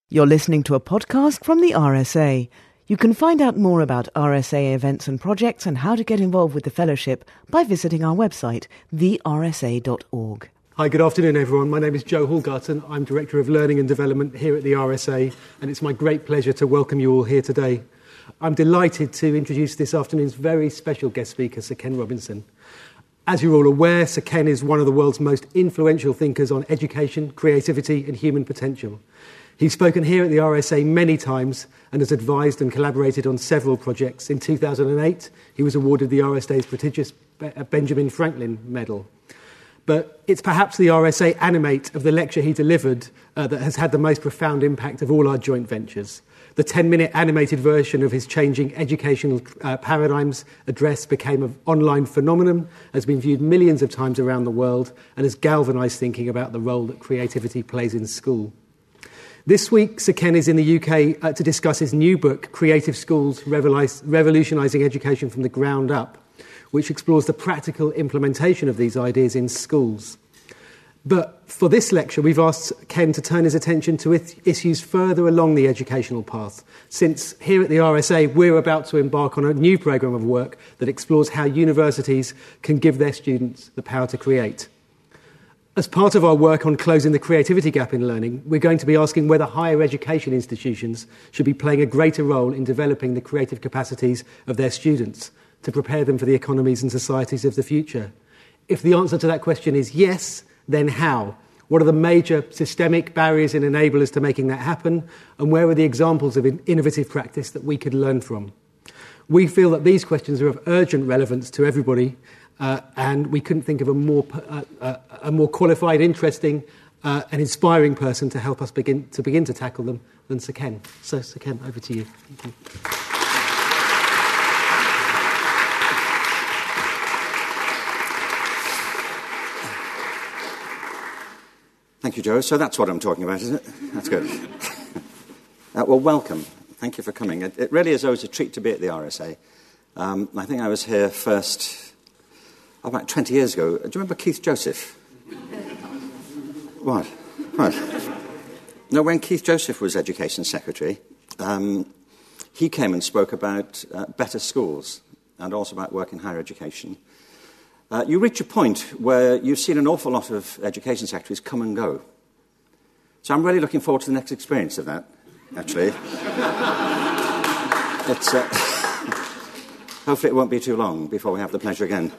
You're listening to a podcast from the RSA. You can find out more about RSA events and projects and how to get involved with the fellowship by visiting our website, thersa.org. Hi, good afternoon, everyone. My name is Joe Hallgarton. I'm Director of Learning and Development here at the RSA, and it's my great pleasure to welcome you all here today. I'm delighted to introduce this afternoon's very special guest speaker, Sir Ken Robinson. As you're all aware, Sir Ken is one of the world's most influential thinkers on education, creativity and human potential. He's spoken here at the RSA many times and has advised and collaborated on several projects. In 2008, he was awarded the RSA's prestigious Benjamin Franklin Medal. But it's perhaps the RSA Animate of the lecture he delivered that has had the most profound impact of all our joint ventures. The 10-minute animated version of his Changing Educational Paradigms address became an online phenomenon, has been viewed millions of times around the world, and has galvanised thinking about the role that creativity plays in school. This week, Sir Ken is in the UK to discuss his new book, Creative Schools, Revolutionising Education from the Ground Up, which explores the practical implementation of these ideas in schools. But for this lecture, we've asked Ken to turn his attention to issues further along the educational path, since here at the RSA, we're about to embark on a new programme of work that explores how universities can give their students the power to create. As part of our work on closing the creativity gap in learning, we're going to be asking whether higher education institutions should be playing a greater role in developing the creative capacities of their students to prepare them for the economies and societies of the future. If the answer to that question is yes, then how? What are the major systemic barriers and enablers to making that happen? And where are the examples of innovative practice that we could learn from? We feel that these questions are of urgent relevance to everybody, and we couldn't think of a more qualified, interesting, and inspiring person to help us begin to tackle them than Sir Ken. So, Sir Ken, over to you. Thank you. Thank you, Joe. So that's what I'm talking about, isn't it? That's good. Well, welcome. Thank you for coming. It really is always a treat to be at the RSA. I think I was here first about 20 years ago. Do you remember Keith Joseph? What? No, when Keith Joseph was Education Secretary, he came and spoke about better schools and also about work in higher education. You reach a point where you've seen an awful lot of education secretaries come and go. So I'm really looking forward to the next experience of that, actually. Hopefully it won't be too long before we have the pleasure again.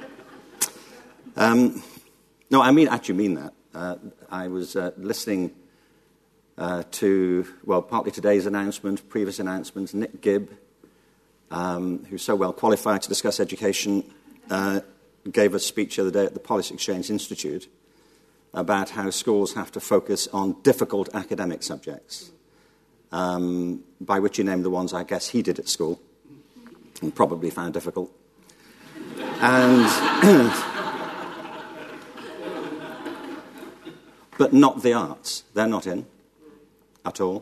No, I actually mean that. I was listening to, partly today's announcement, previous announcements. Nick Gibb, who's so well qualified to discuss education, gave a speech the other day at the Policy Exchange Institute about how schools have to focus on difficult academic subjects, by which he named the ones I guess he did at school and probably found difficult. And but not the arts. They're not in at all.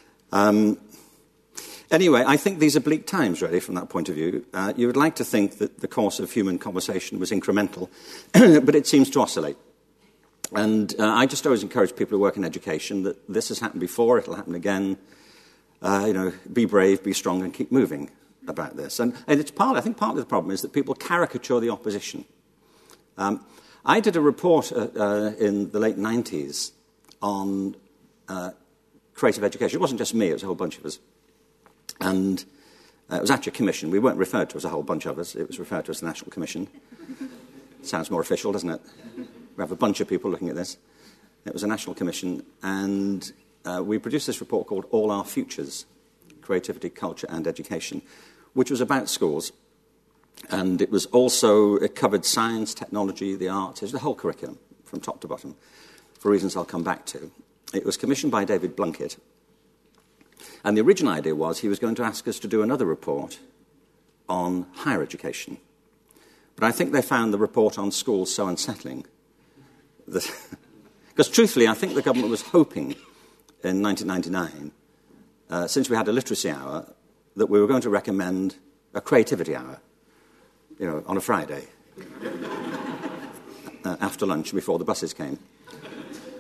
Anyway, I think these are bleak times, really, from that point of view. You would like to think that the course of human conversation was incremental, but it seems to oscillate. And I just always encourage people who work in education that this has happened before, it'll happen again. Be brave, be strong, and keep moving about this. And it's I think part of the problem is that people caricature the opposition. I did a report in the late 90s on creative education. It wasn't just me, it was a whole bunch of us. And it was actually a commission. We weren't referred to as a whole bunch of us. It was referred to as the National Commission. Sounds more official, doesn't it? We have a bunch of people looking at this. It was a national commission. And we produced this report called All Our Futures, Creativity, Culture and Education, which was about schools. And it covered science, technology, the arts. It was the whole curriculum, from top to bottom, for reasons I'll come back to. It was commissioned by David Blunkett. And the original idea was he was going to ask us to do another report on higher education. But I think they found the report on schools so unsettling that... Because truthfully, I think the government was hoping in 1999, since we had a literacy hour, that we were going to recommend a creativity hour, on a Friday, after lunch, before the buses came.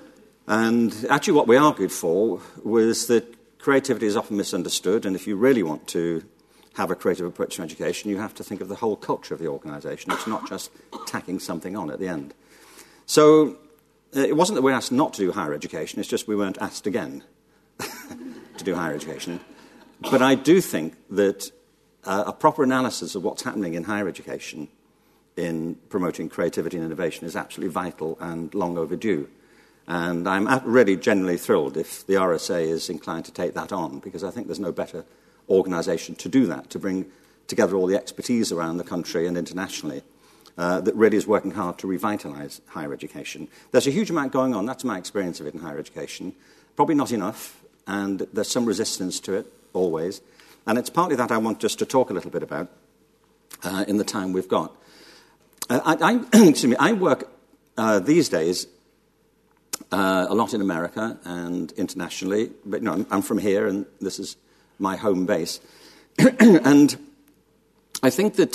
And actually what we argued for was that creativity is often misunderstood, and if you really want to have a creative approach to education, you have to think of the whole culture of the organisation. It's not just tacking something on at the end. So it wasn't that we were asked not to do higher education, it's just we weren't asked again to do higher education. But I do think that a proper analysis of what's happening in higher education in promoting creativity and innovation is absolutely vital and long overdue. And I'm really genuinely thrilled if the RSA is inclined to take that on, because I think there's no better organisation to do that, to bring together all the expertise around the country and internationally that really is working hard to revitalise higher education. There's a huge amount going on. That's my experience of it in higher education. Probably not enough, and there's some resistance to it, always. And it's partly that I want just to talk a little bit about in the time we've got. I work these days a lot in America and internationally, but I'm from here, and this is my home base. And I think that,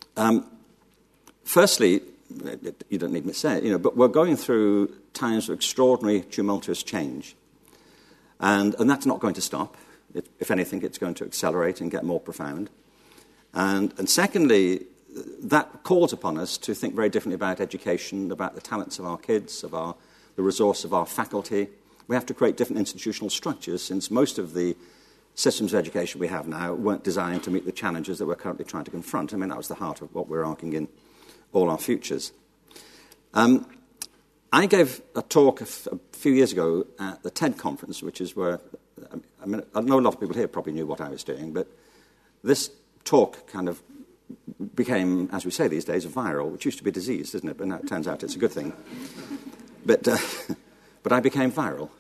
firstly, you don't need me to say it, but we're going through times of extraordinary, tumultuous change. And that's not going to stop. If anything, it's going to accelerate and get more profound. And secondly, that calls upon us to think very differently about education, about the talents of our kids, the resource of our faculty. We have to create different institutional structures, since most of the systems of education we have now weren't designed to meet the challenges that we're currently trying to confront. I mean, that was the heart of what we're arguing in All Our Futures. I gave a talk a few years ago at the TED conference, which is where, I know a lot of people here probably knew what I was doing, but this talk kind of became, as we say these days, viral, which used to be disease, didn't it? But now it turns out it's a good thing. But I became viral.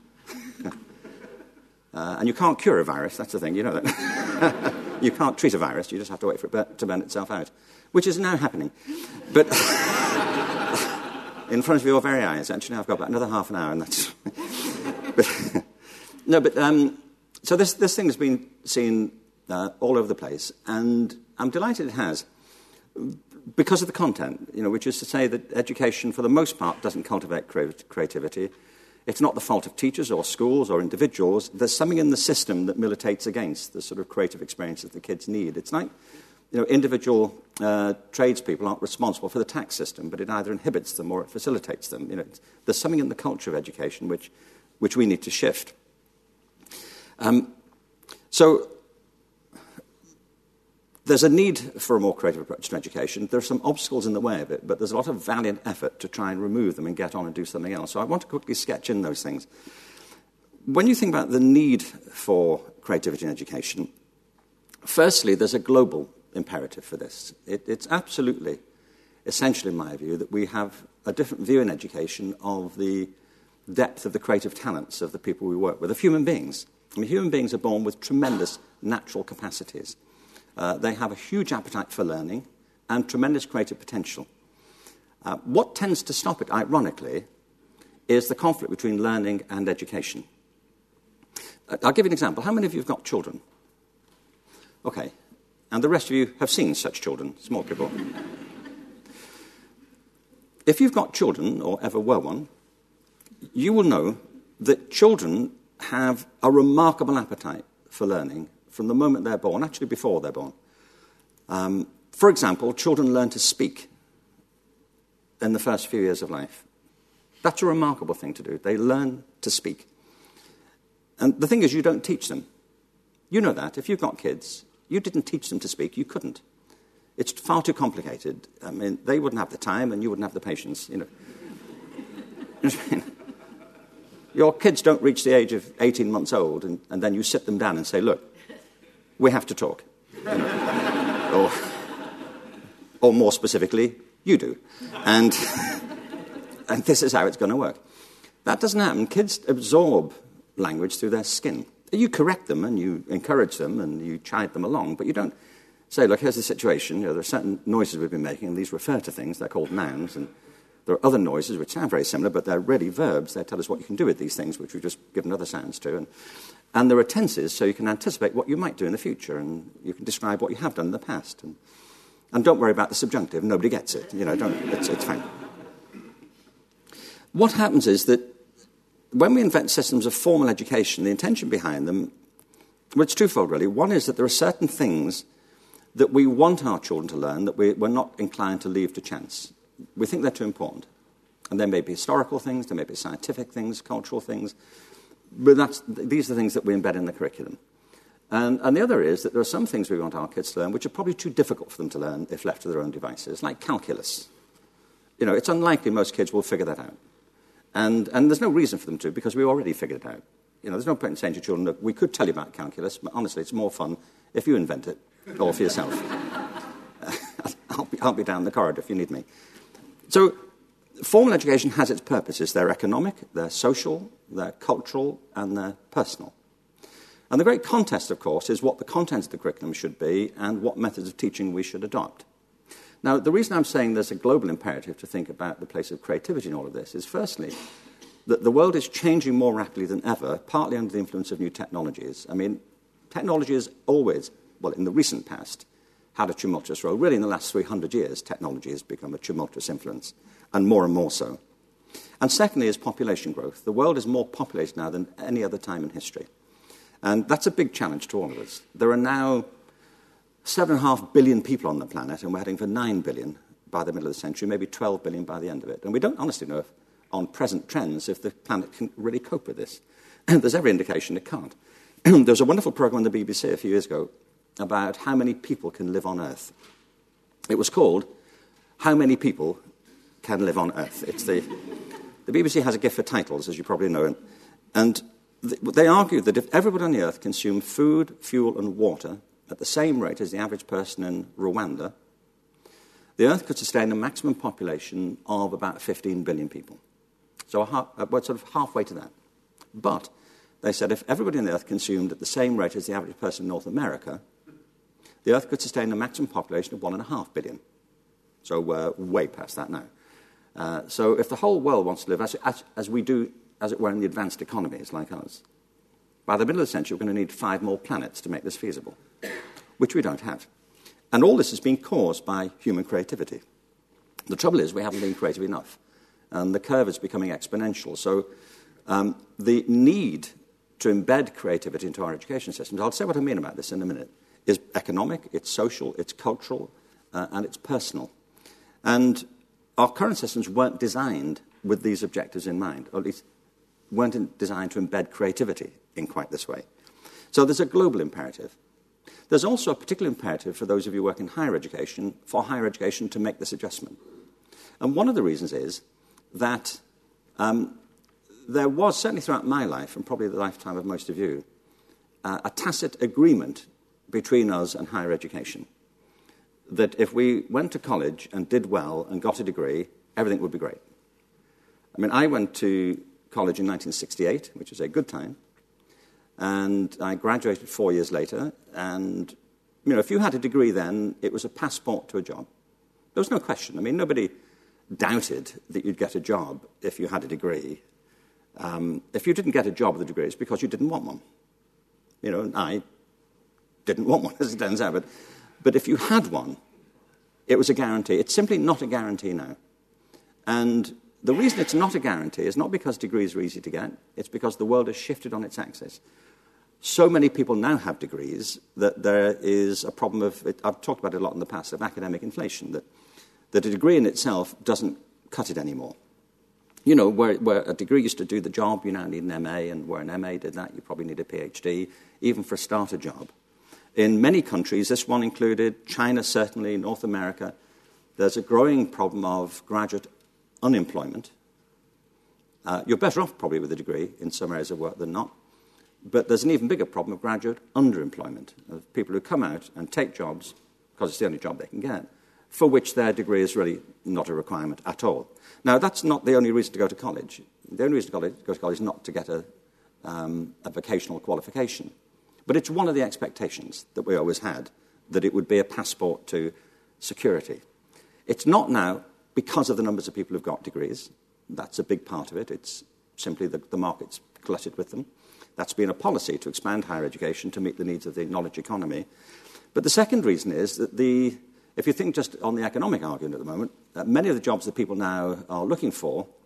And you can't cure a virus, that's the thing, you know that. You can't treat a virus, you just have to wait for it to burn itself out, which is now happening. But in front of your very eyes, actually, I've got about another half an hour, and that's... So this thing has been seen all over the place, and I'm delighted it has, because of the content, which is to say that education, for the most part, doesn't cultivate creativity. It's not the fault of teachers or schools or individuals. There's something in the system that militates against the sort of creative experiences the kids need. It's like, individual tradespeople aren't responsible for the tax system, but it either inhibits them or it facilitates them. There's something in the culture of education which we need to shift. So there's a need for a more creative approach to education. There are some obstacles in the way of it, but there's a lot of valiant effort to try and remove them and get on and do something else. So I want to quickly sketch in those things. When you think about the need for creativity in education, firstly, there's a global imperative for this. It's absolutely essential, in my view, that we have a different view in education of the depth of the creative talents of the people we work with, of human beings. I mean, human beings are born with tremendous natural capacities. They have a huge appetite for learning and tremendous creative potential. What tends to stop it, ironically, is the conflict between learning and education. I'll give you an example. How many of you have got children? Okay. And the rest of you have seen such children, small people. If you've got children, or ever were one, you will know that children have a remarkable appetite for learning from the moment they're born, actually before they're born. For example, children learn to speak in the first few years of life. That's a remarkable thing to do. They learn to speak. And the thing is, you don't teach them. You know that. If you've got kids, you didn't teach them to speak. You couldn't. It's far too complicated. I mean, they wouldn't have the time and you wouldn't have the patience, You know what I mean? Your kids don't reach the age of 18 months old and then you sit them down and say, look, we have to talk. Or more specifically, you do. And this is how it's going to work. That doesn't happen. Kids absorb language through their skin. You correct them and you encourage them and you chide them along, but you don't say, look, here's the situation. There are certain noises we've been making, and these refer to things. They're called nouns. And there are other noises which sound very similar, but they're really verbs. They tell us what you can do with these things, which we've just given other sounds to. And there are tenses, so you can anticipate what you might do in the future, and you can describe what you have done in the past. And don't worry about the subjunctive. Nobody gets it. It's fine. What happens is that when we invent systems of formal education, the intention behind them, well, it's twofold, really. One is that there are certain things that we want our children to learn that we're not inclined to leave to chance. We think they're too important. And there may be historical things, there may be scientific things, cultural things, but these are the things that we embed in the curriculum. And the other is that there are some things we want our kids to learn which are probably too difficult for them to learn if left to their own devices, like calculus. You know, it's unlikely most kids will figure that out. And there's no reason for them to, because we already figured it out. You know, there's no point in saying to children, look, we could tell you about calculus, but honestly, it's more fun if you invent it, all for yourself. I'll be down the corridor if you need me. So, formal education has its purposes. They're economic, they're social, they're cultural, and they're personal. And the great contest, of course, is what the contents of the curriculum should be and what methods of teaching we should adopt. Now, the reason I'm saying there's a global imperative to think about the place of creativity in all of this is, firstly, that the world is changing more rapidly than ever, partly under the influence of new technologies. I mean, technology has always, well, in the recent past, had a tumultuous role. Really, in the last 300 years, technology has become a tumultuous influence, and more so. And secondly is population growth. The world is more populated now than any other time in history. And that's a big challenge to all of us. There are now 7.5 billion people on the planet, and we're heading for 9 billion by the middle of the century, maybe 12 billion by the end of it. And we don't honestly know, on present trends, if the planet can really cope with this. There's every indication it can't. There was a wonderful program on the BBC a few years ago about how many people can live on Earth. It was called How Many People Can Live on Earth. The BBC has a gift for titles, as you probably know, and they argued that if everybody on the Earth consumed food, fuel, and water at the same rate as the average person in Rwanda, the Earth could sustain a maximum population of about 15 billion people. So we're sort of halfway to that. But they said if everybody on the Earth consumed at the same rate as the average person in North America, the Earth could sustain a maximum population of 1.5 billion. So we're way past that now. So if the whole world wants to live as we do, as it were, in the advanced economies like ours, by the middle of the century, we're going to need 5 more planets to make this feasible, which we don't have. And all this has been caused by human creativity. The trouble is we haven't been creative enough, and the curve is becoming exponential. So the need to embed creativity into our education systems, I'll say what I mean about this in a minute, is economic, it's social, it's cultural, and it's personal. And our current systems weren't designed with these objectives in mind, or at least weren't designed to embed creativity in quite this way. So there's a global imperative. There's also a particular imperative for those of you who work in higher education, for higher education to make this adjustment. And one of the reasons is that there was, certainly throughout my life, and probably the lifetime of most of you, a tacit agreement between us and higher education, that if we went to college and did well and got a degree, everything would be great. I mean, I went to college in 1968, which was a good time, and I graduated 4 years later, and, you know, if you had a degree then, it was a passport to a job. There was no question. I mean, nobody doubted that you'd get a job if you had a degree. If you didn't get a job with a degree, it's because you didn't want one. You know, I didn't want one, as it turns out, but if you had one, it was a guarantee. It's simply not a guarantee now. And the reason it's not a guarantee is not because degrees are easy to get, it's because the world has shifted on its axis. So many people now have degrees that there is a problem of, I've talked about it a lot in the past, of academic inflation, that a degree in itself doesn't cut it anymore. You know, where a degree used to do the job, you now need an MA, and where an MA did that, you probably need a PhD, even for a starter job. In many countries, this one included, China certainly, North America, there's a growing problem of graduate unemployment. You're better off probably with a degree in some areas of work than not. But there's an even bigger problem of graduate underemployment, of people who come out and take jobs, because it's the only job they can get, for which their degree is really not a requirement at all. Now, that's not the only reason to go to college. The only reason to go to college is not to get a vocational qualification. But it's one of the expectations that we always had, that it would be a passport to security. It's not now because of the numbers of people who've got degrees. That's a big part of it. It's simply the market's glutted with them. That's been a policy to expand higher education to meet the needs of the knowledge economy. But the second reason is that if you think just on the economic argument at the moment, many of the jobs that people now are looking for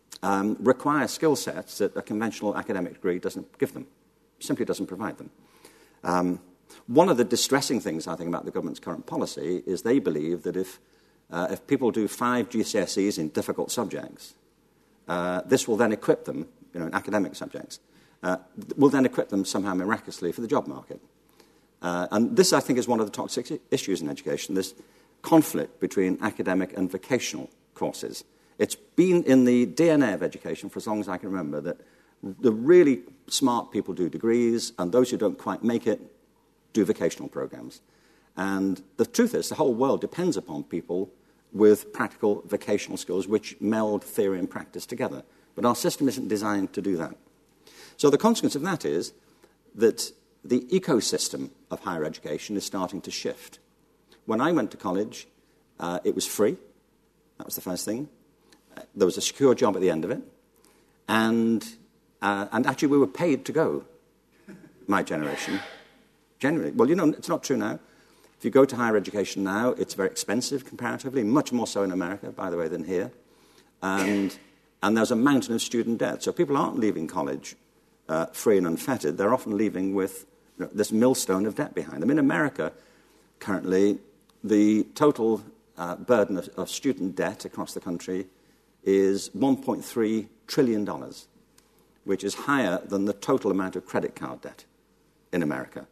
require skill sets that a conventional academic degree doesn't give them, simply doesn't provide them. One of the distressing things, I think, about the government's current policy is they believe that if people do 5 GCSEs in difficult subjects, this will then equip them, in academic subjects, will then equip them somehow miraculously for the job market. And this, I think, is one of the toxic issues in education, this conflict between academic and vocational courses. It's been in the DNA of education for as long as I can remember that the really smart people do degrees, and those who don't quite make it do vocational programs. And the truth is, the whole world depends upon people with practical vocational skills which meld theory and practice together. But our system isn't designed to do that. So the consequence of that is that the ecosystem of higher education is starting to shift. When I went to college, it was free. That was the first thing. There was a secure job at the end of it. And actually we were paid to go, my generation. Generally. Well, it's not true now. If you go to higher education now, it's very expensive comparatively, much more so in America, by the way, than here. And there's a mountain of student debt. So people aren't leaving college free and unfettered. They're often leaving with this millstone of debt behind them. In America, currently, the total burden of student debt across the country is $1.3 trillion, which is higher than the total amount of credit card debt in America.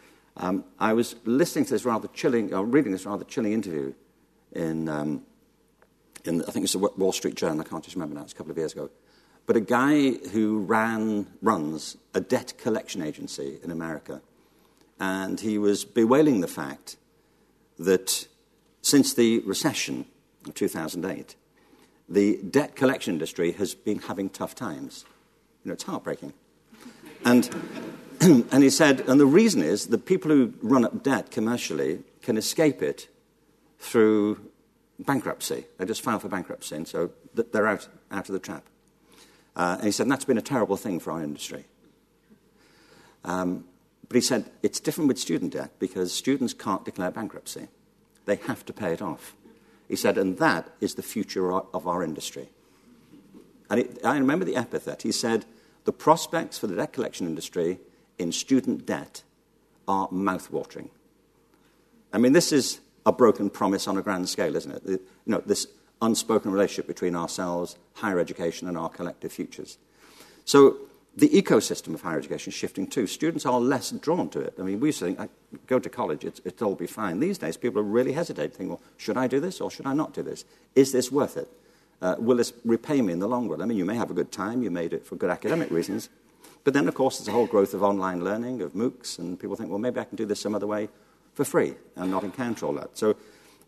I was listening to this reading this rather chilling interview in I think it's the Wall Street Journal, I can't just remember now, it's a couple of years ago. But a guy who runs a debt collection agency in America, and he was bewailing the fact that since the recession of 2008, the debt collection industry has been having tough times. It's heartbreaking. And he said, and the reason is that people who run up debt commercially can escape it through bankruptcy. They just file for bankruptcy, and so they're out of the trap. And he said, and that's been a terrible thing for our industry. But he said, it's different with student debt because students can't declare bankruptcy. They have to pay it off. He said, and that is the future of our industry. And I remember the epithet. He said, the prospects for the debt collection industry in student debt are mouth-watering. I mean, this is a broken promise on a grand scale, isn't it? This unspoken relationship between ourselves, higher education, and our collective futures. So the ecosystem of higher education is shifting too. Students are less drawn to it. I mean, we used to think, go to college, it'll all be fine. These days, people are really hesitating, thinking, well, should I do this or should I not do this? Is this worth it? Will this repay me in the long run? I mean, you may have a good time, you made it for good academic reasons, but then, of course, there's a whole growth of online learning, of MOOCs, and people think, well, maybe I can do this some other way for free and not encounter all that. So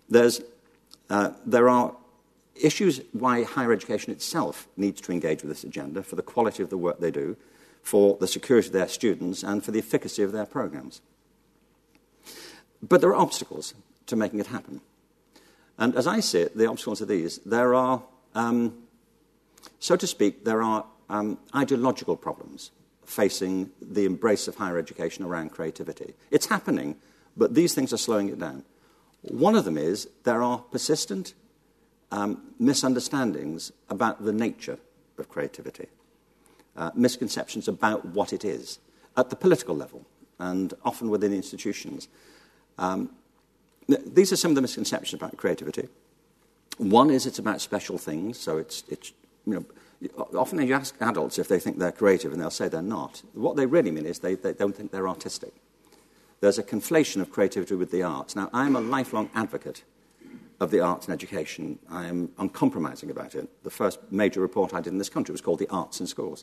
there are issues why higher education itself needs to engage with this agenda for the quality of the work they do, for the security of their students, and for the efficacy of their programs. But there are obstacles to making it happen. And as I see it, the obstacles are these. There are, so to speak, ideological problems facing the embrace of higher education around creativity. It's happening, but these things are slowing it down. One of them is there are persistent misunderstandings about the nature of creativity, misconceptions about what it is at the political level and often within institutions. These are some of the misconceptions about creativity. One is it's about special things, so it's often you ask adults if they think they're creative and they'll say they're not. What they really mean is they don't think they're artistic. There's a conflation of creativity with the arts. Now, I'm a lifelong advocate of the arts in education. I am uncompromising about it. The first major report I did in this country was called The Arts in Schools.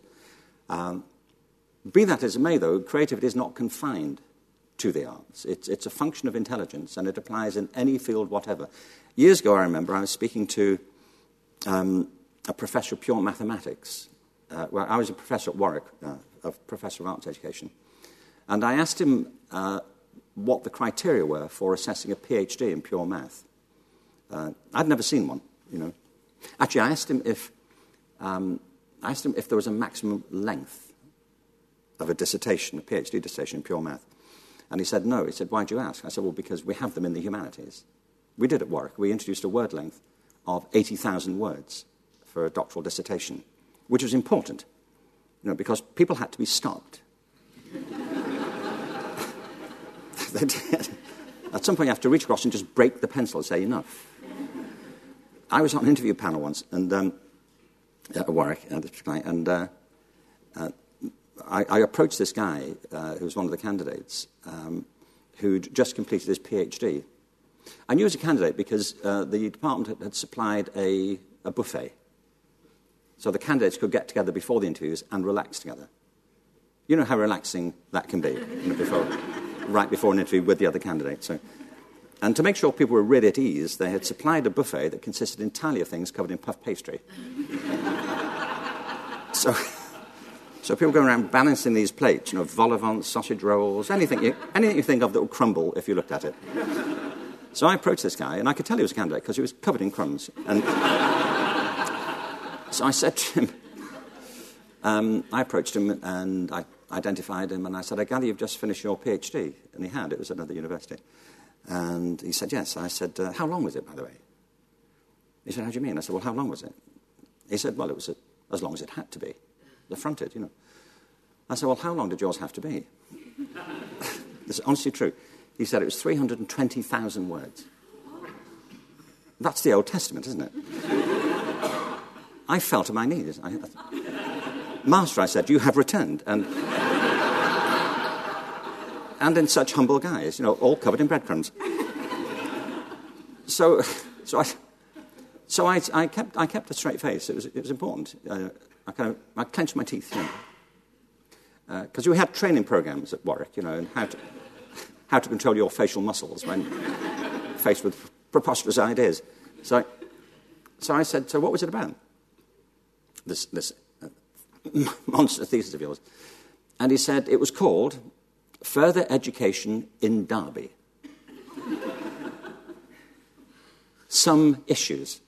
Be that as it may, though, creativity is not confined to the arts. It's a function of intelligence, and it applies in any field whatever. Years ago, I remember, I was speaking to a professor of pure mathematics. Well, I was a professor at Warwick, a professor of arts education. And I asked him what the criteria were for assessing a PhD in pure math. I'd never seen one, Actually, I asked him if there was a maximum length of a dissertation, a PhD dissertation in pure math. And he said, no. He said, why'd you ask? I said, well, because we have them in the humanities. We did at Warwick. We introduced a word length of 80,000 words for a doctoral dissertation. which was important, because people had to be stopped. They did. At some point, you have to reach across and just break the pencil and say, enough. I was on an interview panel once, and at Warwick, this particular guy, and I approached this guy, who was one of the candidates, who'd just completed his PhD. I knew he was a candidate because the department had supplied a buffet. So the candidates could get together before the interviews and relax together. You know how relaxing that can be, right before an interview with the other candidates. And to make sure people were really at ease, they had supplied a buffet that consisted entirely of things covered in puff pastry. So people going around balancing these plates, vol au vent, sausage rolls, anything you think of that would crumble if you looked at it. So I approached this guy, and I could tell he was a candidate because he was covered in crumbs. And so I said to him, I approached him and I identified him, and I said, I gather you've just finished your PhD. And he had. It was at another university. And he said, yes. I said, how long was it, by the way? He said, how do you mean? I said, well, how long was it? He said, well, it was as long as it had to be. The fronted, I said, well, how long did yours have to be? This is honestly true. He said it was 320,000 words. That's the Old Testament, isn't it? I fell to my knees. Master, I said, you have returned. And in such humble guise, all covered in breadcrumbs. So I kept a straight face. It was important. I clenched my teeth, because we had training programs at Warwick, and how to control your facial muscles when faced with preposterous ideas. So I said, so what was it about? This monster thesis of yours. And he said it was called Further Education in Derby. Some issues.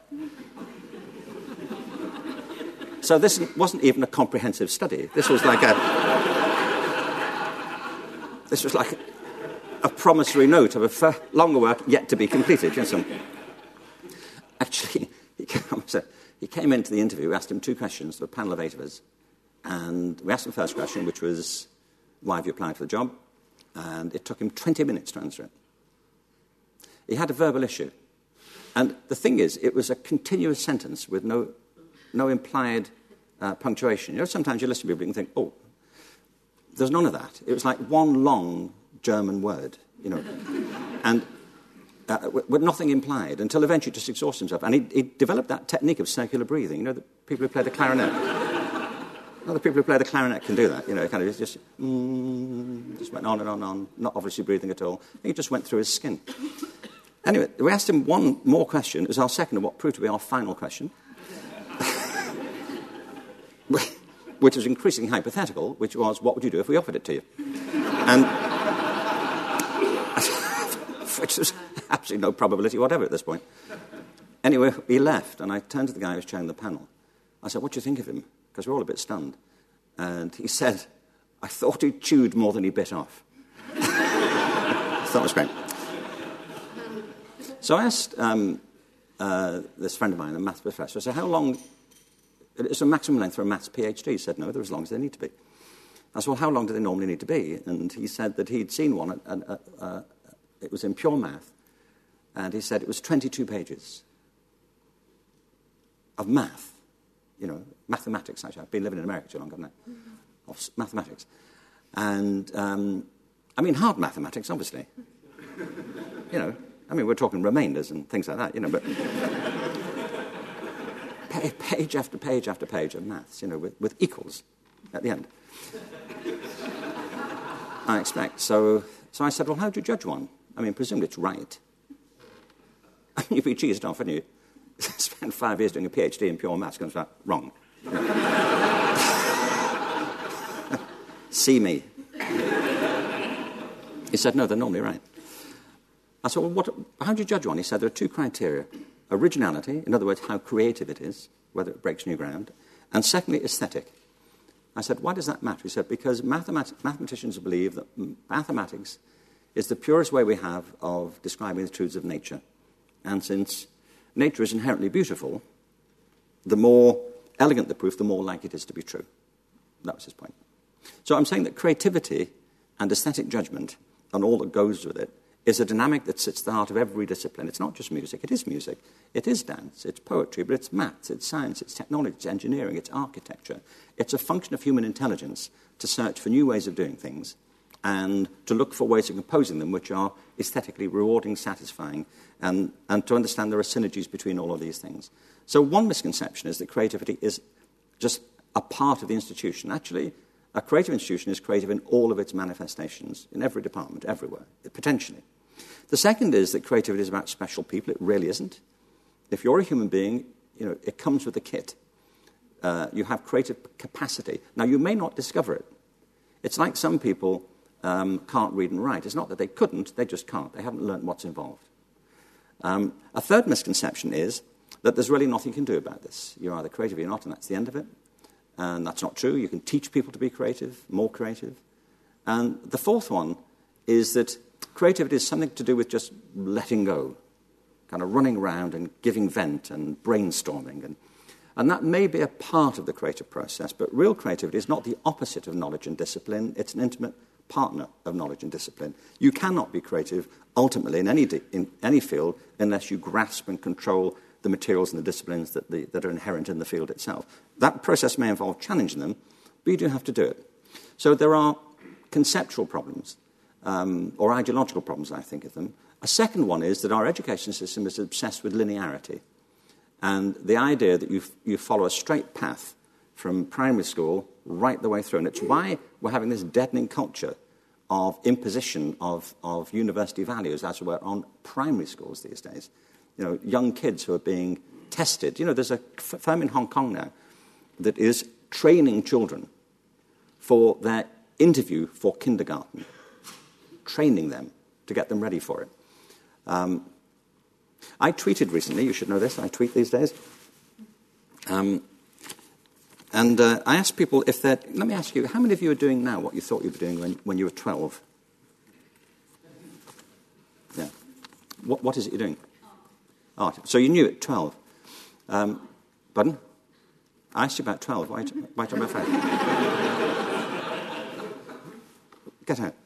So this wasn't even a comprehensive study. This was like a promissory note of a longer work yet to be completed. Actually, he came into the interview. We asked him two questions to a panel of 8 of us. And we asked him the first question, which was, why have you applied for the job? And it took him 20 minutes to answer it. He had a verbal issue. And the thing is, it was a continuous sentence with no implied punctuation. Sometimes you listen to people and think, oh, there's none of that. It was like one long German word, and with nothing implied, until eventually just exhausted himself. And he developed that technique of circular breathing. The people who play the clarinet. The people who play the clarinet can do that. Kind of just went on and on and on, not obviously breathing at all. He just went through his skin. Anyway, we asked him one more question. It was our second and what proved to be our final question, which was increasingly hypothetical, which was, what would you do if we offered it to you? And which was absolutely no probability whatever at this point. Anyway, he left, and I turned to the guy who was chairing the panel. I said, what do you think of him? Because we're all a bit stunned. And he said, I thought he chewed more than he bit off. I thought it was great. So I asked this friend of mine, a maths professor, I said, how long is a maximum length for a maths PhD? He said, no, they're as long as they need to be. I said, well, how long do they normally need to be? And he said that he'd seen one, it was in pure math, and he said it was 22 pages of math. Mathematics, actually. I've been living in America too long, haven't I? Of mathematics. And, hard mathematics, obviously. We're talking remainders and things like that, but page after page after page of maths, with equals at the end. I expect. So I said, well, how do you judge one? Presumably it's right. You'd be cheesed off, wouldn't you? Spent 5 years doing a PhD in pure maths, going to start wrong. See me. He said, no, they're normally right. I said, well, how do you judge one? He said, there are 2 criteria. Originality, in other words, how creative it is, whether it breaks new ground, and secondly, aesthetic. I said, why does that matter? He said, because mathematicians believe that mathematics is the purest way we have of describing the truths of nature. And since nature is inherently beautiful, the more elegant the proof, the more likely it is to be true. That was his point. So I'm saying that creativity and aesthetic judgment and all that goes with it is a dynamic that sits at the heart of every discipline. It's not just music. It is music. It is dance. It's poetry. But it's maths. It's science. It's technology. It's engineering. It's architecture. It's a function of human intelligence to search for new ways of doing things and to look for ways of composing them which are aesthetically rewarding, satisfying, and to understand there are synergies between all of these things. So one misconception is that creativity is just a part of the institution. Actually, a creative institution is creative in all of its manifestations, in every department, everywhere, potentially. The second is that creativity is about special people. It really isn't. If you're a human being, it comes with a kit. You have creative capacity. Now, you may not discover it. It's like some people can't read and write. It's not that they couldn't, they just can't. They haven't learned what's involved. A third misconception is that there's really nothing you can do about this. You're either creative or you're not, and that's the end of it. And that's not true. You can teach people to be creative, more creative. And the fourth one is that creativity is something to do with just letting go, kind of running around and giving vent and brainstorming. And that may be a part of the creative process, but real creativity is not the opposite of knowledge and discipline. It's an intimate partner of knowledge and discipline. You cannot be creative, ultimately, in any field unless you grasp and control the materials and the disciplines that are inherent in the field itself. That process may involve challenging them, but you do have to do it. So there are conceptual problems, or ideological problems, I think of them. A second one is that our education system is obsessed with linearity, and the idea that you follow a straight path from primary school right the way through. And it's why we're having this deadening culture of imposition of university values as we're on primary schools these days. Young kids who are being tested. There's a firm in Hong Kong now that is training children for their interview for kindergarten, training them to get them ready for it. I tweeted recently, you should know this, I tweet these days, and I asked people if they're... Let me ask you, how many of you are doing now what you thought you were doing when you were 12? Yeah. What is it you're doing? Art. So you knew at 12. Pardon? I asked you about 12. Why don't I find? Get out.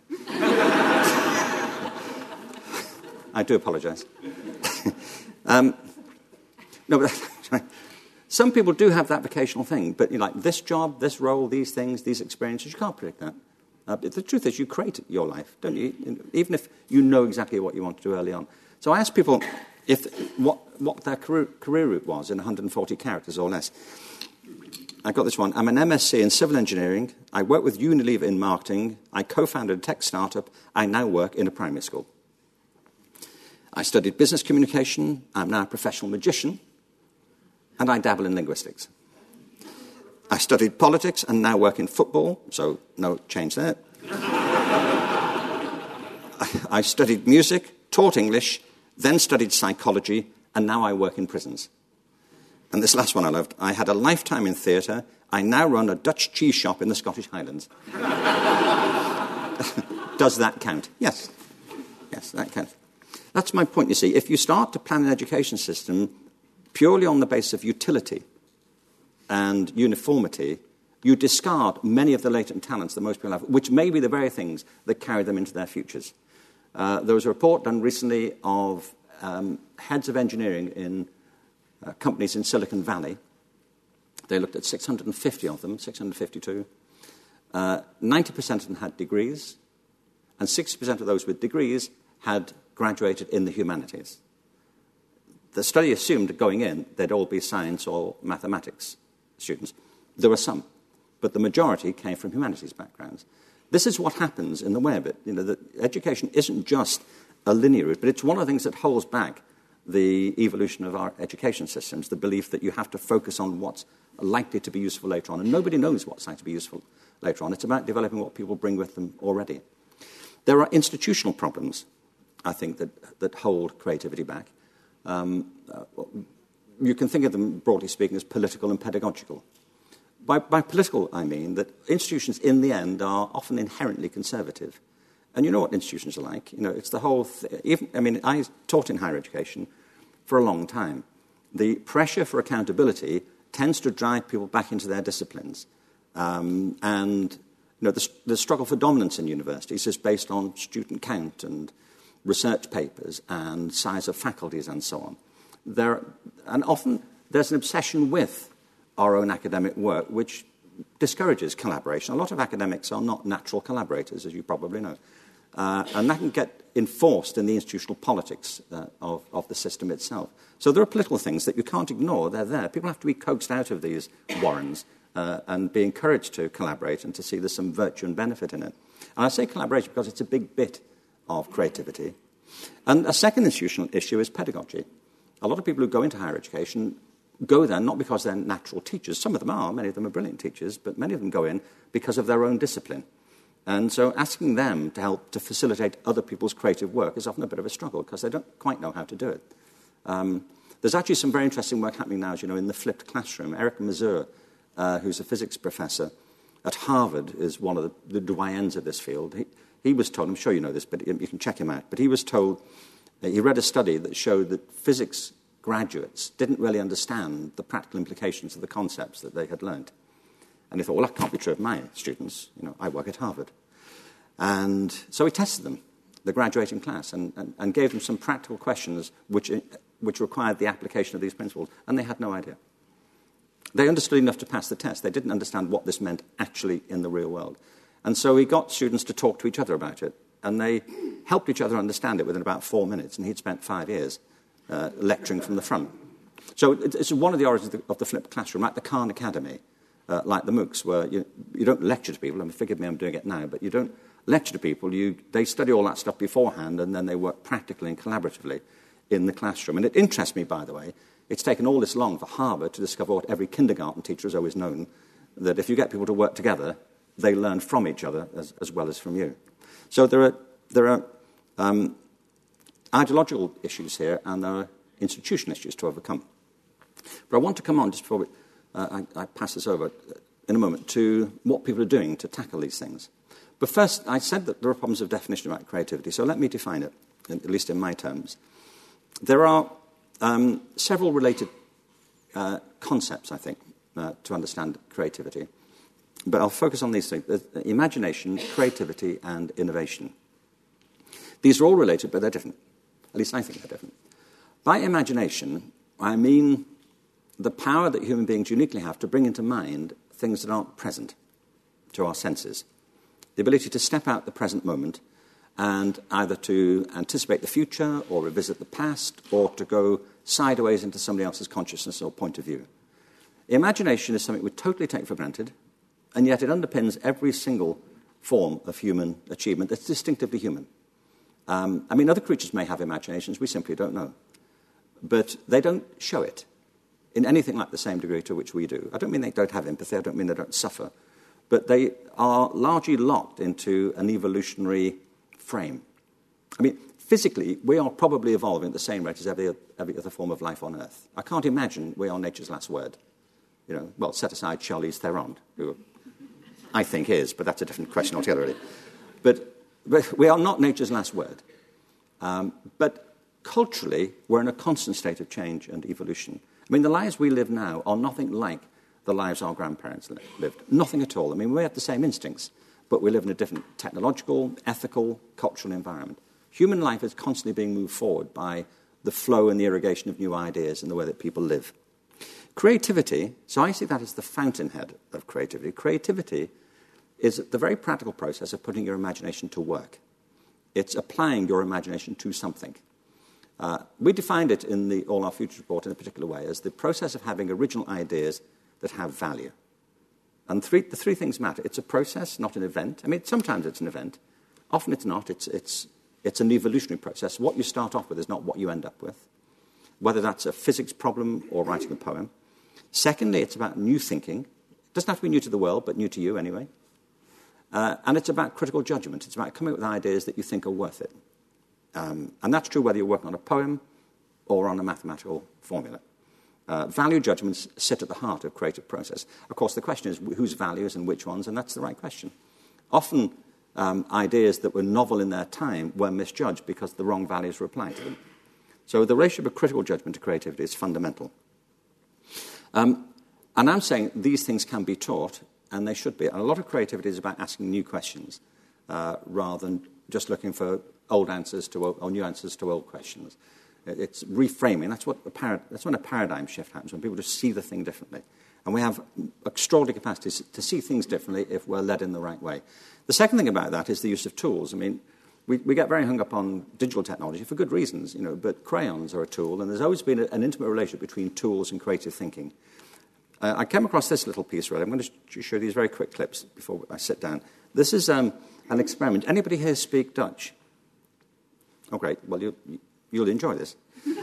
I do apologise. No, but some people do have that vocational thing, but like this job, this role, these things, these experiences, you can't predict that. The truth is you create your life, don't you? Even if you know exactly what you want to do early on. So I asked people what their career route was in 140 characters or less. I got this one. I'm an MSc in civil engineering. I work with Unilever in marketing. I co-founded a tech startup. I now work in a primary school. I studied business communication. I'm now a professional magician. And I dabble in linguistics. I studied politics and now work in football, so no change there. I studied music, taught English, then studied psychology, and now I work in prisons. And this last one I loved. I had a lifetime in theatre. I now run a Dutch cheese shop in the Scottish Highlands. Does that count? Yes. Yes, that counts. That's my point, you see. If you start to plan an education system purely on the basis of utility and uniformity, you discard many of the latent talents that most people have, which may be the very things that carry them into their futures. There was a report done recently of heads of engineering in companies in Silicon Valley. They looked at 650 of them, 652. 90% of them had degrees, and 60% of those with degrees had graduated in the humanities. The study assumed going in they'd all be science or mathematics students. There were some, but the majority came from humanities backgrounds. This is what happens in the way of it. The education isn't just a linear route, but it's one of the things that holds back the evolution of our education systems, the belief that you have to focus on what's likely to be useful later on. And nobody knows what's likely to be useful later on. It's about developing what people bring with them already. There are institutional problems, I think, that hold creativity back. You can think of them, broadly speaking, as political and pedagogical. By political, I mean that institutions, in the end, are often inherently conservative. And you know what institutions are like. It's the whole... I taught in higher education for a long time. The pressure for accountability tends to drive people back into their disciplines. And the struggle for dominance in universities is based on student count and research papers and size of faculties and so on. And often there's an obsession with our own academic work, which discourages collaboration. A lot of academics are not natural collaborators, as you probably know. And that can get enforced in the institutional politics of the system itself. So there are political things that you can't ignore. They're there. People have to be coaxed out of these warrens and be encouraged to collaborate and to see there's some virtue and benefit in it. And I say collaboration because it's a big bit of creativity. And a second institutional issue is pedagogy. A lot of people who go into higher education go there not because they're natural teachers. Some of them are. Many of them are brilliant teachers. But many of them go in because of their own discipline. And so asking them to help to facilitate other people's creative work is often a bit of a struggle because they don't quite know how to do it. There's actually some very interesting work happening now, as you know, in the flipped classroom. Eric Mazur, who's a physics professor at Harvard, is one of the doyens of this field. He was told, I'm sure you know this, but you can check him out, but he was told, he read a study that showed that physics graduates didn't really understand the practical implications of the concepts that they had learned. And he thought, well, that can't be true of my students. I work at Harvard. And so he tested them, the graduating class, and gave them some practical questions which required the application of these principles, and they had no idea. They understood enough to pass the test. They didn't understand what this meant actually in the real world. And so he got students to talk to each other about it, and they helped each other understand it within about 4 minutes, and he'd spent 5 years lecturing from the front. So it's one of the origins of the flipped classroom, like the Khan Academy, like the MOOCs, where you don't lecture to people. Forgive me, I'm doing it now, but you don't lecture to people. They study all that stuff beforehand, and then they work practically and collaboratively in the classroom. And it interests me, by the way, it's taken all this long for Harvard to discover what every kindergarten teacher has always known, that if you get people to work together, they learn from each other as well as from you. So there are ideological issues here, and there are institutional issues to overcome. But I want to come on, just before I pass this over in a moment, to what people are doing to tackle these things. But first, I said that there are problems of definition about creativity, so let me define it, at least in my terms. There are several related concepts, I think, to understand creativity. But I'll focus on these things: imagination, creativity, and innovation. These are all related, but they're different. At least I think they're different. By imagination, I mean the power that human beings uniquely have to bring into mind things that aren't present to our senses. The ability to step out the present moment and either to anticipate the future or revisit the past or to go sideways into somebody else's consciousness or point of view. Imagination is something we totally take for granted, and yet it underpins every single form of human achievement that's distinctively human. Other creatures may have imaginations, we simply don't know. But they don't show it in anything like the same degree to which we do. I don't mean they don't have empathy, I don't mean they don't suffer, but they are largely locked into an evolutionary frame. Physically, we are probably evolving at the same rate as every other form of life on Earth. I can't imagine we are nature's last word. Set aside Charlize Theron, who I think is, but that's a different question altogether, really. But we are not nature's last word. But culturally, we're in a constant state of change and evolution. The lives we live now are nothing like the lives our grandparents lived. Nothing at all. We have the same instincts, but we live in a different technological, ethical, cultural environment. Human life is constantly being moved forward by the flow and the irrigation of new ideas and the way that people live. Creativity, so I see that as the fountainhead of creativity. Creativity is the very practical process of putting your imagination to work. It's applying your imagination to something. We defined it in the All Our Futures report in a particular way as the process of having original ideas that have value. And the three things matter. It's a process, not an event. Sometimes it's an event. Often it's not. It's an evolutionary process. What you start off with is not what you end up with, whether that's a physics problem or writing a poem. Secondly, it's about new thinking. It doesn't have to be new to the world, but new to you anyway. And it's about critical judgment. It's about coming up with ideas that you think are worth it. And that's true whether you're working on a poem or on a mathematical formula. Value judgments sit at the heart of creative process. Of course, the question is whose values and which ones, and that's the right question. Often, ideas that were novel in their time were misjudged because the wrong values were applied to them. So the relationship of critical judgment to creativity is fundamental. And I'm saying these things can be taught, and they should be. And a lot of creativity is about asking new questions rather than just looking for old answers or new answers to old questions. It's reframing. That's when a paradigm shift happens, when people just see the thing differently. And we have extraordinary capacities to see things differently if we're led in the right way. The second thing about that is the use of tools. I mean, we get very hung up on digital technology for good reasons, but crayons are a tool, and there's always been an intimate relationship between tools and creative thinking. I came across this little piece, really. I'm going to show these very quick clips before I sit down. This is an experiment. Anybody here speak Dutch? Oh, great. Well, you'll enjoy this.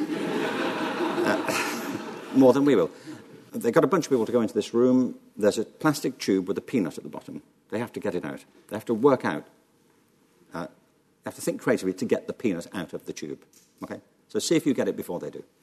More than we will. They got a bunch of people to go into this room. There's a plastic tube with a peanut at the bottom. They have to get it out. They have to work out. They have to think creatively to get the peanut out of the tube. Okay? So see if you get it before they do.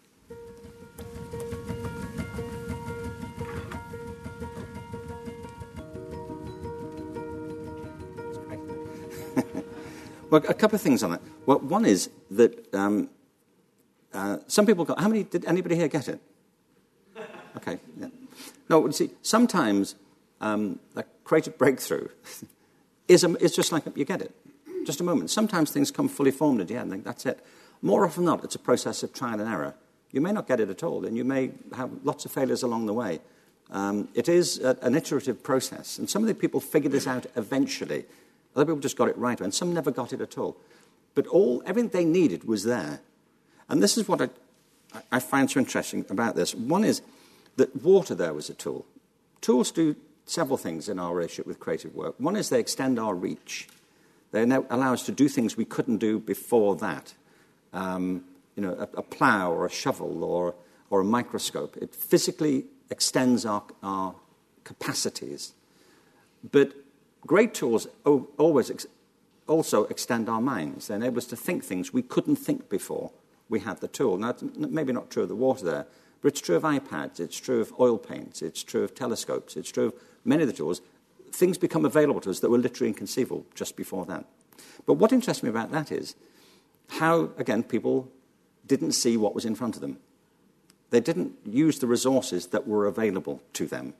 Well, a couple of things on that. Well, one is that some people go, did anybody here get it? Okay, yeah. No, see, sometimes a creative breakthrough is just like you get it, just a moment. Sometimes things come fully formed at the end, and that's it. More often than not, it's a process of trial and error. You may not get it at all, and you may have lots of failures along the way. It is an iterative process, and some of the people figured this out eventually. Other people just got it right, and some never got it at all. But everything they needed was there. And this is what I find so interesting about this. One is that water there was a tool. Tools do several things in our relationship with creative work. One is they extend our reach. They now allow us to do things we couldn't do before that. A plough or a shovel or a microscope. It physically extends our capacities. But great tools always also extend our minds. They enable us to think things we couldn't think before we had the tool. Now, it's maybe not true of the water there, but it's true of iPads, it's true of oil paints, it's true of telescopes, it's true of many of the tools. Things become available to us that were literally inconceivable just before that. But what interests me about that is how, again, people didn't see what was in front of them. They didn't use the resources that were available to them.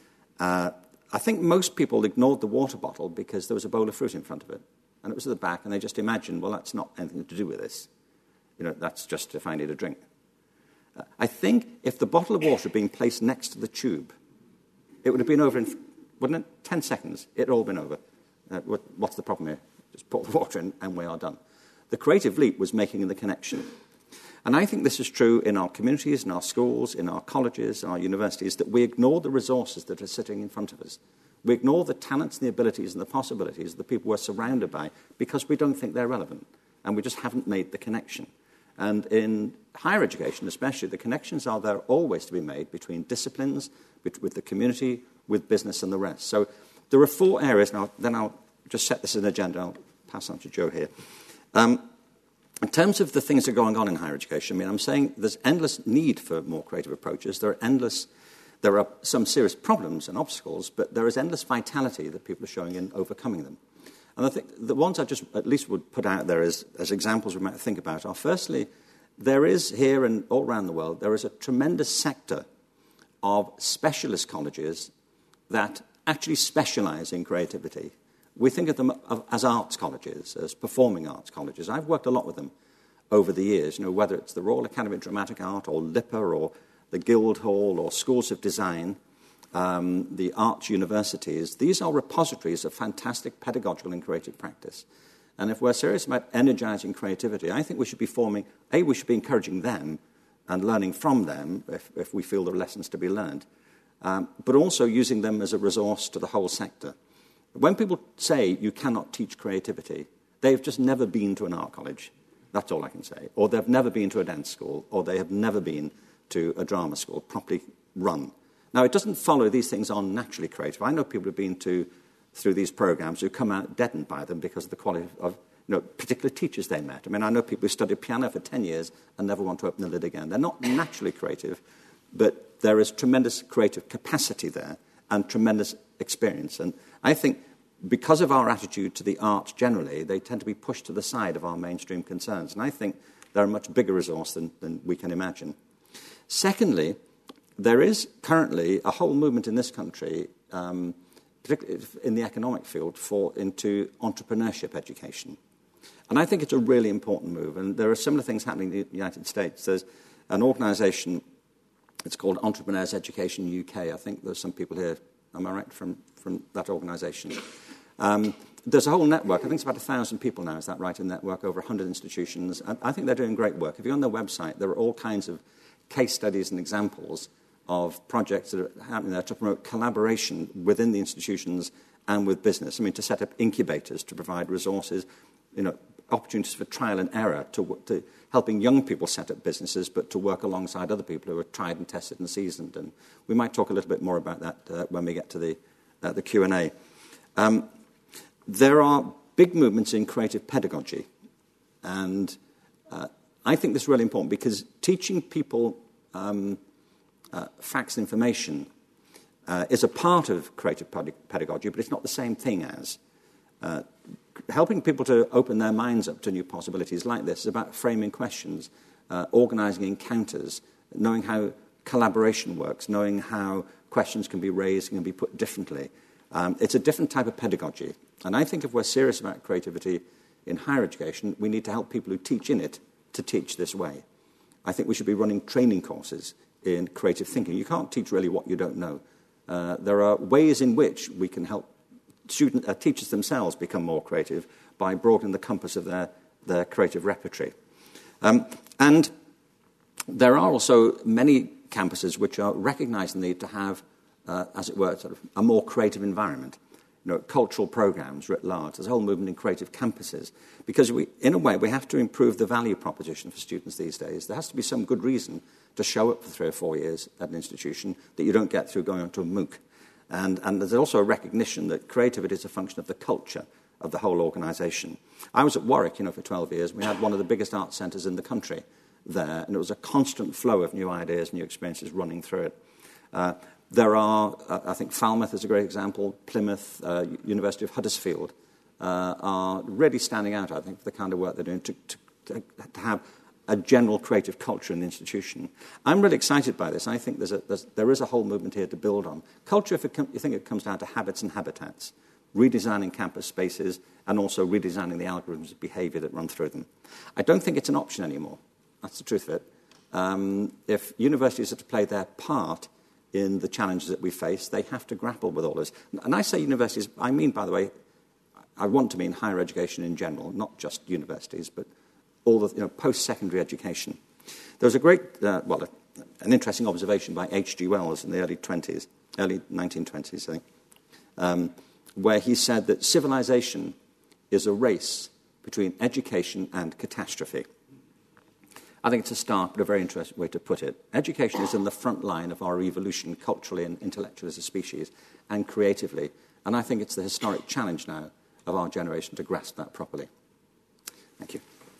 I think most people ignored the water bottle because there was a bowl of fruit in front of it, and it was at the back, and they just imagined, well, that's not anything to do with this. That's just if I need a drink. I think if the bottle of water had been placed next to the tube, it would have been over in, wouldn't it? 10 seconds, it had all been over. What's the problem here? Just pour the water in and we are done. The creative leap was making the connection. And I think this is true in our communities, in our schools, in our colleges, our universities, that we ignore the resources that are sitting in front of us. We ignore the talents and the abilities and the possibilities of the people we're surrounded by because we don't think they're relevant, and we just haven't made the connection. And in higher education especially, the connections are there always to be made between disciplines, with the community, with business and the rest. So there are 4 areas. Now, then I'll just set this as an agenda. I'll pass on to Joe here. In terms of the things that are going on in higher education, I'm saying there's endless need for more creative approaches. There are some serious problems and obstacles, but there is endless vitality that people are showing in overcoming them. And I think the ones I just at least would put out there as examples we might think about are, firstly, there is here and all around the world, there is a tremendous sector of specialist colleges that actually specialize in creativity. We think of them as arts colleges, as performing arts colleges. I've worked a lot with them over the years, whether it's the Royal Academy of Dramatic Art or LIPA or the Guildhall or Schools of Design, the arts universities. These are repositories of fantastic pedagogical and creative practice. And if we're serious about energizing creativity, I think we should be we should be encouraging them and learning from them if we feel there are lessons to be learned, but also using them as a resource to the whole sector. When people say you cannot teach creativity, they've just never been to an art college. That's all I can say. Or they've never been to a dance school, or they have never been to a drama school, properly run. Now, it doesn't follow these things are naturally creative. I know people who've been through these programs who come out deadened by them because of the quality of particular teachers they met. I know people who studied piano for 10 years and never want to open the lid again. They're not naturally creative, but there is tremendous creative capacity there and tremendous experience. And I think because of our attitude to the arts generally, they tend to be pushed to the side of our mainstream concerns. And I think they're a much bigger resource than we can imagine. Secondly, there is currently a whole movement in this country, particularly in the economic field, into entrepreneurship education. And I think it's a really important move. And there are similar things happening in the United States. There's an organisation, it's called Entrepreneurs Education UK. I think there's some people here, am I right, from that organisation. There's a whole network. I think it's about 1,000 people now, is that right, in the network, over 100 institutions. And I think they're doing great work. If you're on their website, there are all kinds of case studies and examples of projects that are happening there to promote collaboration within the institutions and with business. I mean, to set up incubators, to provide resources, opportunities for trial and error, to helping young people set up businesses, but to work alongside other people who are tried and tested and seasoned. And we might talk a little bit more about that when we get to the Q&A. There are big movements in creative pedagogy, and I think this is really important because teaching people facts and information is a part of creative pedagogy, but it's not the same thing as. Helping people to open their minds up to new possibilities like this is about framing questions, organising encounters, knowing how collaboration works, knowing how questions can be raised and can be put differently. It's a different type of pedagogy. And I think if we're serious about creativity in higher education, we need to help people who teach in it to teach this way. I think we should be running training courses in creative thinking. You can't teach really what you don't know. There are ways in which we can help teachers themselves become more creative by broadening the compass of their creative repertoire. And there are also many campuses which are recognising the need to have, as it were, sort of a more creative environment. Cultural programmes writ large. There's a whole movement in creative campuses. Because in a way, we have to improve the value proposition for students these days. There has to be some good reason to show up for 3 or 4 years at an institution that you don't get through going onto a MOOC. And there's also a recognition that creativity is a function of the culture of the whole organisation. I was at Warwick, for 12 years. We had one of the biggest art centres in the country there, and it was a constant flow of new ideas, new experiences running through it. There are, I think Falmouth is a great example, Plymouth, University of Huddersfield are really standing out, I think, for the kind of work they're doing to have a general creative culture in the institution. I'm really excited by this. I think there is a whole movement here to build on. Culture, you think it comes down to habits and habitats, redesigning campus spaces and also redesigning the algorithms of behaviour that run through them. I don't think it's an option anymore. That's the truth of it. If universities are to play their part in the challenges that we face, they have to grapple with all this. And I say universities, I mean, by the way, I want to mean higher education in general, not just universities, but all the post-secondary education. There was a great, an interesting observation by H.G. Wells in the early 1920s, I think, where he said that civilization is a race between education and catastrophe. I think it's a stark but a very interesting way to put it. Education is in the front line of our evolution culturally and intellectually as a species and creatively. And I think it's the historic challenge now of our generation to grasp that properly. Thank you.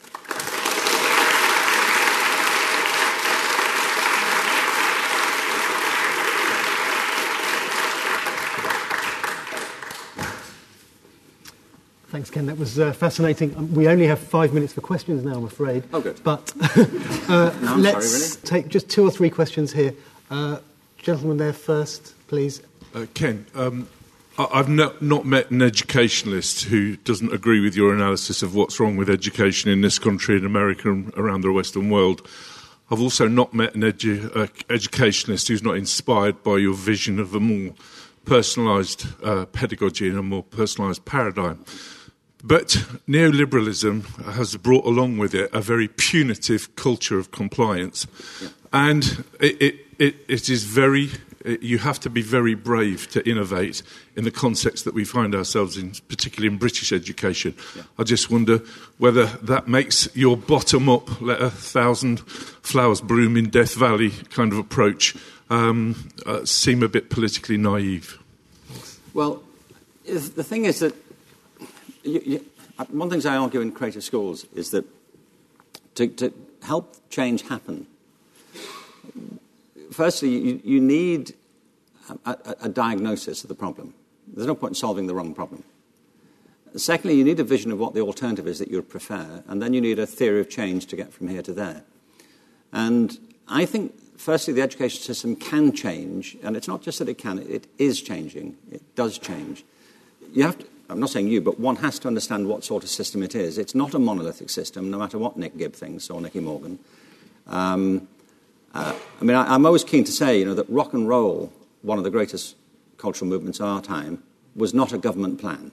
Thanks, Ken. That was fascinating. We only have 5 minutes for questions now, I'm afraid. Oh, good. But let's take just 2 or 3 questions here. Gentleman there first, please. Ken, I've not met an educationalist who doesn't agree with your analysis of what's wrong with education in this country, in America, and around the Western world. I've also not met an educationalist who's not inspired by your vision of a more personalised pedagogy and a more personalised paradigm. But neoliberalism has brought along with it a very punitive culture of compliance. Yeah. And it is very... You have to be very brave to innovate in the context that we find ourselves in, particularly in British education. Yeah. I just wonder whether that makes your bottom-up, let 1,000 flowers bloom in Death Valley kind of approach seem a bit politically naive. Well, the thing is that one of the things I argue in creative schools is that to help change happen, firstly, you need a diagnosis of the problem. There's no point in solving the wrong problem. Secondly, you need a vision of what the alternative is that you would prefer, and then you need a theory of change to get from here to there. And I think firstly, the education system can change, and it's not just that it can, it is changing. It does change. You have to, I'm not saying you, but one has to understand what sort of system it is. It's not a monolithic system, no matter what Nick Gibb thinks or Nicky Morgan. I'm always keen to say, that rock and roll, one of the greatest cultural movements of our time, was not a government plan.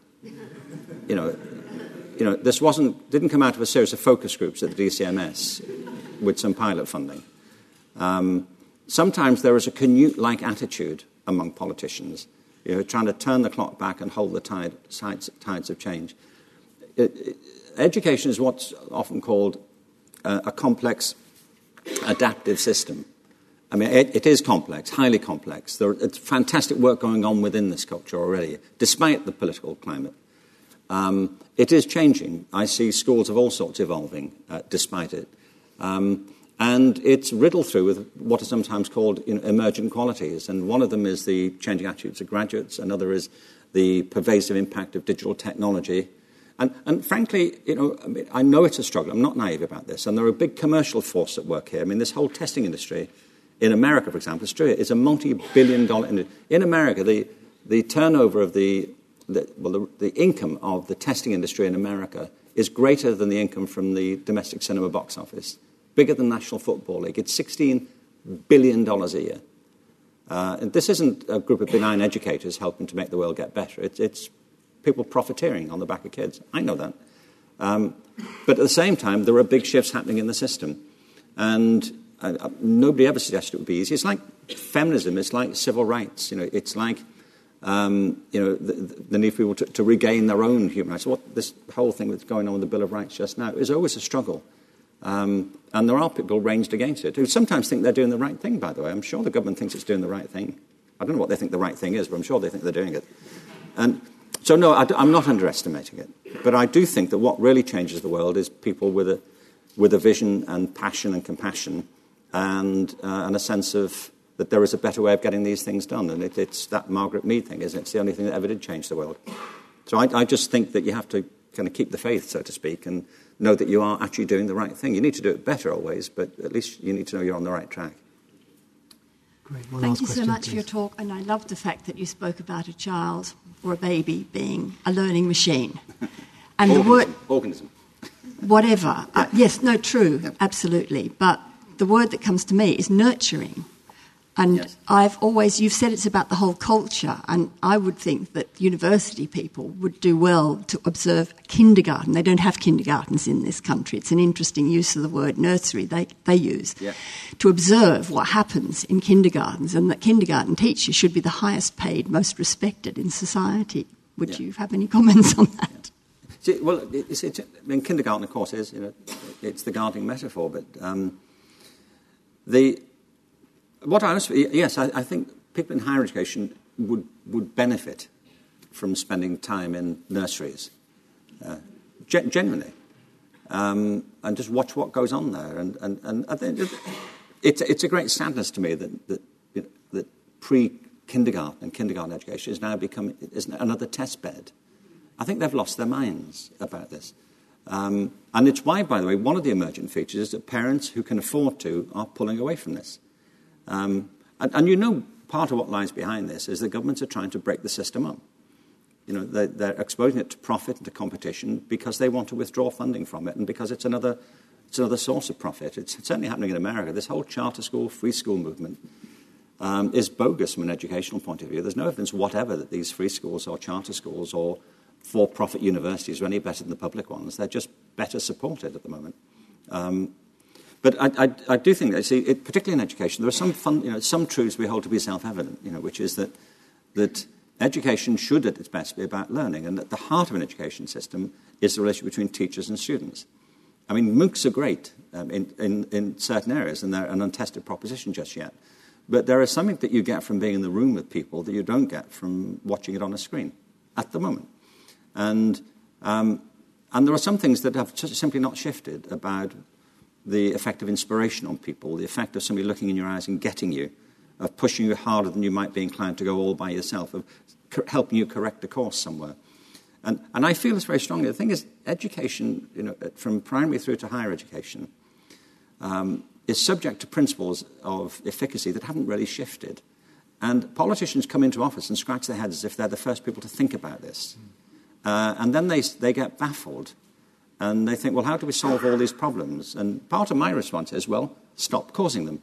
This didn't come out of a series of focus groups at the DCMS with some pilot funding. Sometimes there is a Canute-like attitude among politicians, trying to turn the clock back and hold the tides of change. Education is what's often called a complex, adaptive system. It is complex, highly complex. It's fantastic work going on within this culture already, despite the political climate. It is changing. I see schools of all sorts evolving despite it. And it's riddled through with what are sometimes called emergent qualities. And one of them is the changing attitudes of graduates. Another is the pervasive impact of digital technology. And frankly, I know it's a struggle. I'm not naive about this. And there are a big commercial force at work here. This whole testing industry in America, for example, it's a multi-billion-dollar industry. In America, the turnover of the income of the testing industry in America is greater than the income from the domestic cinema box office. Bigger than National Football League. It's $16 billion a year. And this isn't a group of benign educators helping to make the world get better. It's people profiteering on the back of kids. I know that. But at the same time, there are big shifts happening in the system. And nobody ever suggested it would be easy. It's like feminism. It's like civil rights. It's like the need for people to regain their own human rights. This whole thing that's going on with the Bill of Rights just now is always a struggle. And there are people ranged against it who sometimes think they're doing the right thing, by the way. I'm sure the government thinks it's doing the right thing. I don't know what they think the right thing is, but I'm sure they think they're doing it. And so, no, I'm not underestimating it. But I do think that what really changes the world is people with a vision and passion and compassion and a sense of that there is a better way of getting these things done. And it's that Margaret Mead thing, isn't it? It's the only thing that ever did change the world. So I just think that you have to kind of keep the faith, so to speak, and know that you are actually doing the right thing. You need to do it better always, but at least you need to know you're on the right track. Great. Thank you so much for your talk, and I love the fact that you spoke about a child or a baby being a learning machine. And the word... Organism. Whatever. Yeah. Yes, no, true, Yep. Absolutely. But the word that comes to me is nurturing. And yes. You've said it's about the whole culture, and I would think that university people would do well to observe kindergarten. They don't have kindergartens in this country. It's an interesting use of the word nursery they use. Yeah. To observe what happens in kindergartens, and that kindergarten teachers should be the highest paid, most respected in society. Would you have any comments on that? See, well, kindergarten, of course, is, it's the gardening metaphor, but I think people in higher education would benefit from spending time in nurseries, genuinely, and just watch what goes on there. And I think it's a great sadness to me that pre-kindergarten and kindergarten education is now is another test bed. I think they've lost their minds about this. And it's why, by the way, one of the emergent features is that parents who can afford to are pulling away from this. And part of what lies behind this is the governments are trying to break the system up. They're exposing it to profit and to competition because they want to withdraw funding from it and because it's another source of profit. It's certainly happening in America. This whole charter school, free school movement is bogus from an educational point of view. There's no evidence whatever that these free schools or charter schools or for-profit universities are any better than the public ones. They're just better supported at the moment. But I do think that, particularly in education, there are some truths we hold to be self-evident, which is that education should, at its best, be about learning, and at the heart of an education system is the relationship between teachers and students. MOOCs are great in certain areas, and they're an untested proposition just yet. But there is something that you get from being in the room with people that you don't get from watching it on a screen at the moment. And there are some things that have simply not shifted about the effect of inspiration on people, the effect of somebody looking in your eyes and getting you, of pushing you harder than you might be inclined to go all by yourself, of helping you correct a course somewhere. And I feel this very strongly. The thing is, education, from primary through to higher education, is subject to principles of efficacy that haven't really shifted. And politicians come into office and scratch their heads as if they're the first people to think about this. And then they get baffled. And they think, well, how do we solve all these problems? And part of my response is, well, stop causing them.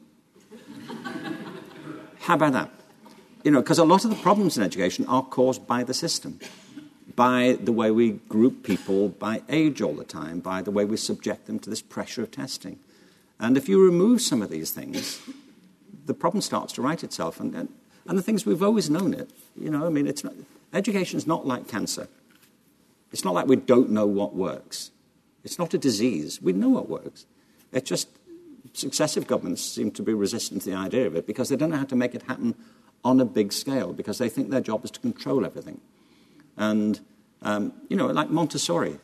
How about that? Because a lot of the problems in education are caused by the system, by the way we group people by age all the time, by the way we subject them to this pressure of testing. And if you remove some of these things, the problem starts to right itself. And the things we've always known it. Education's not like cancer. It's not like we don't know what works. It's not a disease. We know what works. It's just successive governments seem to be resistant to the idea of it because they don't know how to make it happen on a big scale because they think their job is to control everything. And, like Montessori,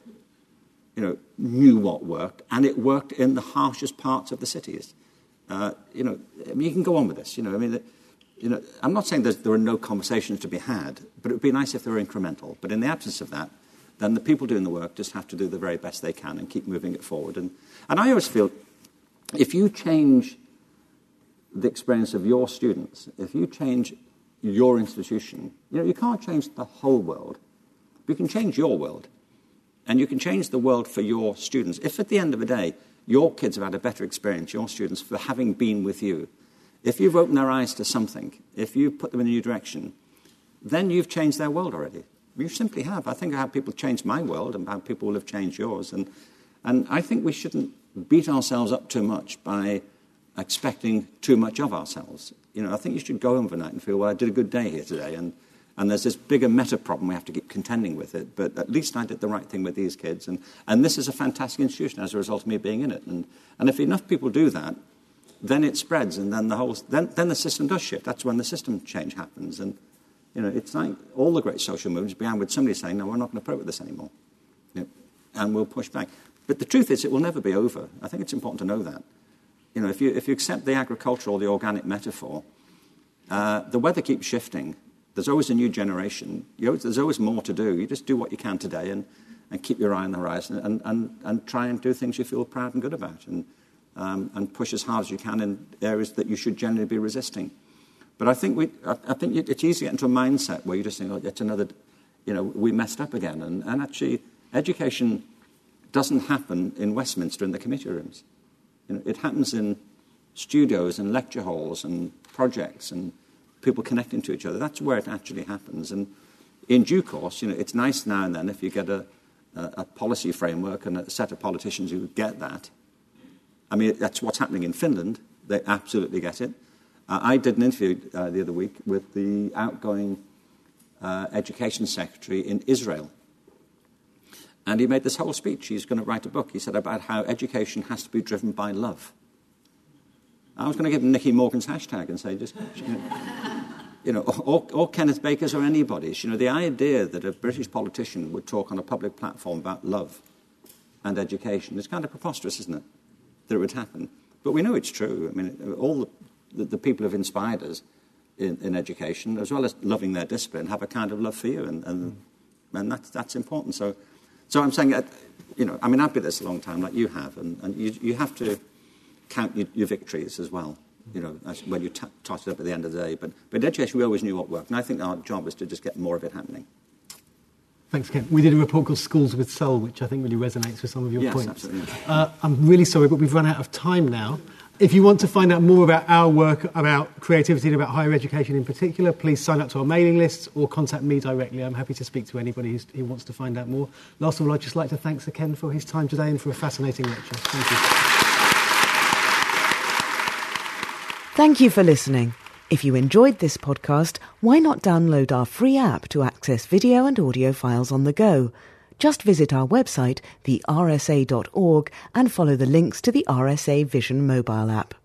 knew what worked, and it worked in the harshest parts of the cities. You can go on with this. I'm not saying that there are no conversations to be had, but it would be nice if they were incremental. But in the absence of that, then the people doing the work just have to do the very best they can and keep moving it forward. And I always feel if you change the experience of your students, if you change your institution, you can't change the whole world. You can change your world. And you can change the world for your students. If at the end of the day, your kids have had a better experience, your students, for having been with you, if you've opened their eyes to something, if you've put them in a new direction, then you've changed their world already. You simply have. I think how people change my world and how people will have changed yours. And I think we shouldn't beat ourselves up too much by expecting too much of ourselves. I think you should go home overnight and feel, well, I did a good day here today. And there's this bigger meta problem we have to keep contending with it. But at least I did the right thing with these kids. And this is a fantastic institution as a result of me being in it. And if enough people do that, then it spreads, and then the system does shift. That's when the system change happens. And it's like all the great social movements began with somebody saying, no, we're not going to put up with this anymore. And we'll push back. But the truth is, it will never be over. I think it's important to know that. If you accept the agricultural, the organic metaphor, the weather keeps shifting. There's always a new generation. There's always more to do. You just do what you can today and keep your eye on the horizon and try and do things you feel proud and good about and push as hard as you can in areas that you should generally be resisting. But I think it's easy to get into a mindset where you just think, oh, it's another, we messed up again. And actually, education doesn't happen in Westminster in the committee rooms. It happens in studios and lecture halls and projects and people connecting to each other. That's where it actually happens. And in due course, it's nice now and then if you get a policy framework and a set of politicians who get that. I mean, that's what's happening in Finland. They absolutely get it. I did an interview the other week with the outgoing education secretary in Israel. And he made this whole speech. He's going to write a book. He said about how education has to be driven by love. I was going to give him Nicky Morgan's hashtag and say, just, or Kenneth Baker's or anybody's. The idea that a British politician would talk on a public platform about love and education is kind of preposterous, isn't it? That it would happen. But we know it's true. I mean, all the people who've inspired us in education, as well as loving their discipline, have a kind of love for you, and that's important. So I'm saying that, I've been at this a long time, like you have, and you have to count your victories as well, when you tot it up at the end of the day. But in education, we always knew what worked, and I think our job is to just get more of it happening. Thanks, Ken. We did a report called Schools with Soul, which I think really resonates with some of your points. Yes, absolutely. I'm really sorry, but we've run out of time now. If you want to find out more about our work, about creativity and about higher education in particular, please sign up to our mailing lists or contact me directly. I'm happy to speak to anybody who wants to find out more. Last of all, I'd just like to thank Sir Ken for his time today and for a fascinating lecture. Thank you. Thank you for listening. If you enjoyed this podcast, why not download our free app to access video and audio files on the go? Just visit our website, thersa.org, and follow the links to the RSA Vision mobile app.